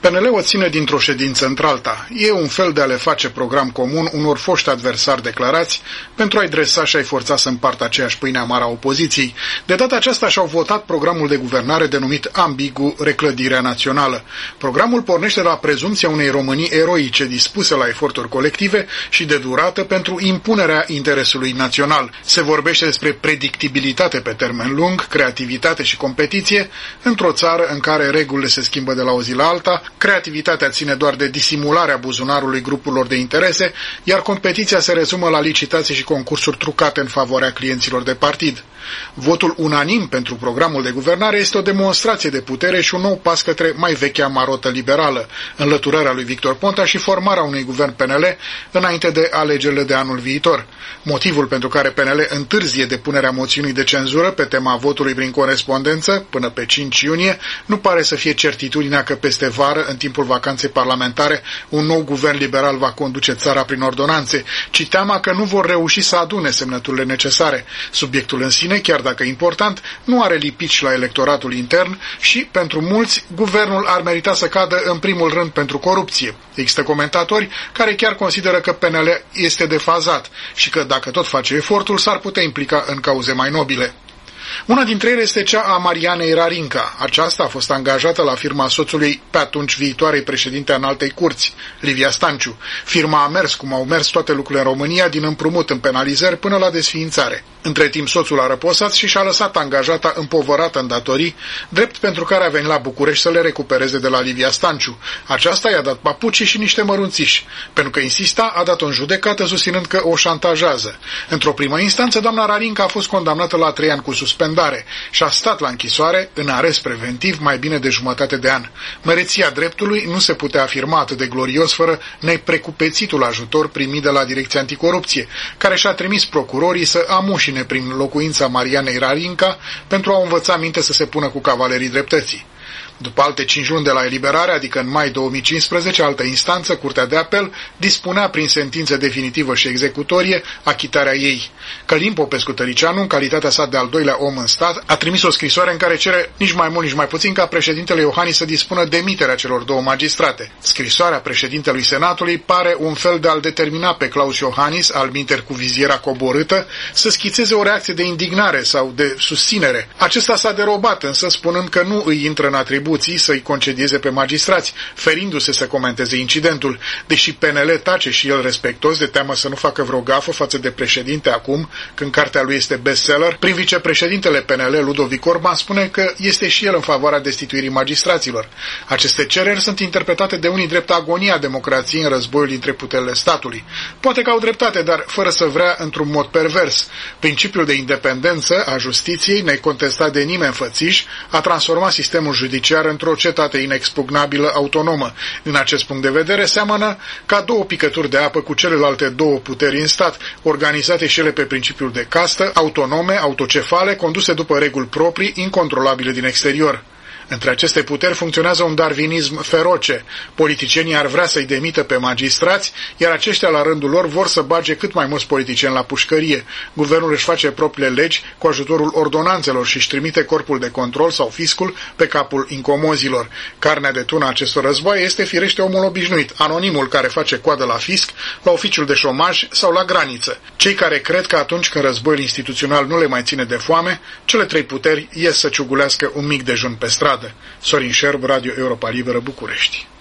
PNL o ține dintr-o ședință într-alta. E un fel de a le face program comun unor foști adversari declarați pentru a-i dresa și a-i forța să împartă aceeași pâine amară a opoziției. De data aceasta și-au votat programul de guvernare denumit ambigu Reclădirea Națională. Programul pornește de la prezumția unei Românii eroice dispuse la eforturi colective și de durată pentru impunerea interesului național. Se vorbește despre predictibilitate pe termen lung, creativitate și competiție într-o țară în care regulile se schimbă de la o zi la alta. Creativitatea ține doar de disimularea buzunarului grupurilor de interese, iar competiția se rezumă la licitații și concursuri trucate în favoarea clienților de partid. Votul unanim pentru programul de guvernare este o demonstrație de putere și un nou pas către mai vechea marotă liberală, înlăturarea lui Victor Ponta și formarea unui guvern PNL înainte de alegerile de anul viitor. Motivul pentru care PNL întârzie depunerea moțiunii de cenzură pe tema votului prin corespondență până pe 5 iunie nu pare să fie certitudinea că peste vară, în timpul vacanței parlamentare, un nou guvern liberal va conduce țara prin ordonanțe, ci teama că nu vor reuși să adune semnăturile necesare. Subiectul în sine, chiar dacă important, nu are lipici la electoratul intern și, pentru mulți, guvernul ar merita să cadă în primul rând pentru corupție. Există comentatori care chiar consideră că PNL este defazat și că, dacă tot face efortul, s-ar putea implica în cauze mai nobile. Una dintre ele este cea a Marianei Rarinca. Aceasta a fost angajată la firma soțului pe atunci viitoarei președinte a Înaltei Curți, Livia Stanciu. Firma a mers cum au mers toate lucrurile în România, din împrumut în penalizări până la desființare. Între timp soțul a răposat și și-a lăsat angajata împovărată în datorii, drept pentru care a venit la București să le recupereze de la Livia Stanciu. Aceasta i-a dat papucii și niște mărunțiși. Pentru că insista, a dat-o în judecată susținând că o șantajează. Într-o primă instanță, doamna Rarinca a fost condamnată la 3 ani cu suspendare și a stat la închisoare, în arest preventiv, mai bine de jumătate de an. Măreția dreptului nu se putea afirma atât de glorios fără neprecupețitul ajutor primit de la Direcția Anticorupție, care și-a trimis procurorii să amușine prin locuința Marianei Rarinca pentru a o învăța minte să se pună cu cavalerii dreptății. După alte 5 luni de la eliberare, adică în mai 2015, altă instanță, Curtea de Apel, dispunea prin sentință definitivă și executorie achitarea ei. Călin Popescu-Tăricianu, în calitatea sa de al doilea om în stat, a trimis o scrisoare în care cere nici mai mult, nici mai puțin ca președintele Iohannis să dispună demiterea celor 2 magistrate. Scrisoarea președintelui Senatului pare un fel de a-l determina pe Claus Iohannis, alminter cu viziera coborâtă, să schițeze o reacție de indignare sau de susținere. Acesta s-a derobat, însă, spunând că nu îi intră în atribuții să-i concedieze pe magistrați, ferindu-se să comenteze incidentul, deși PNL tace și el respectos de teamă să nu facă vreo gafă față de președinte acum, când cartea lui este bestseller. Prin vicepreședintele PNL, Ludovic Orban, spune că este și el în favoarea destituirii magistraților. Aceste cereri sunt interpretate de unii drept agonia democrației în războiul dintre puterile statului. Poate că au dreptate, dar fără să vrea într-un mod pervers. Principiul de independență a justiției, necontestat de nimeni fățiș, a transformat sistemul judiciar într-o cetate inexpugnabilă autonomă. Din acest punct de vedere, seamănă ca 2 picături de apă cu celelalte 2 puteri în stat, organizate și ele pe principiul de castă, autonome, autocefale, conduse după reguli proprii, incontrolabile din exterior. Între aceste puteri funcționează un darwinism feroce. Politicienii ar vrea să-i demită pe magistrați, iar aceștia la rândul lor vor să bage cât mai mulți politicieni la pușcărie. Guvernul își face propriile legi cu ajutorul ordonanțelor și își trimite corpul de control sau fiscul pe capul incomozilor. Carnea de tună a acestor războaie este firește omul obișnuit, anonimul care face coadă la fisc, la oficiul de șomaj sau la graniță. Cei care cred că atunci când războiul instituțional nu le mai ține de foame, cele 3 puteri ies să ciugulească un mic dejun pe stradă. Sorin Șerb, Radio Europa Liberă, București.